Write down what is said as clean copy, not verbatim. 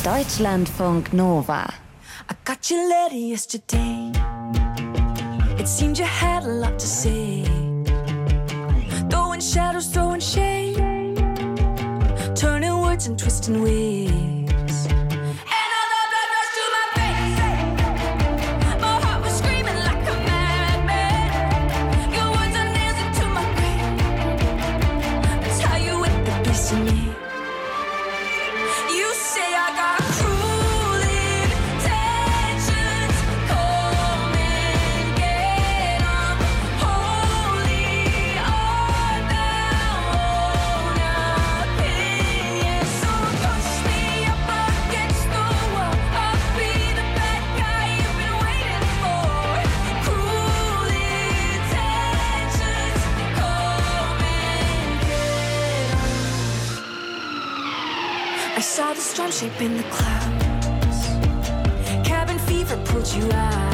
Deutschlandfunk Nova. I got your letter yesterday. It seemed you had a lot to say. Throwing shadows, throwing shade, turning words and twisting waves. Saw the storm shape in the clouds. Cabin fever pulled you out.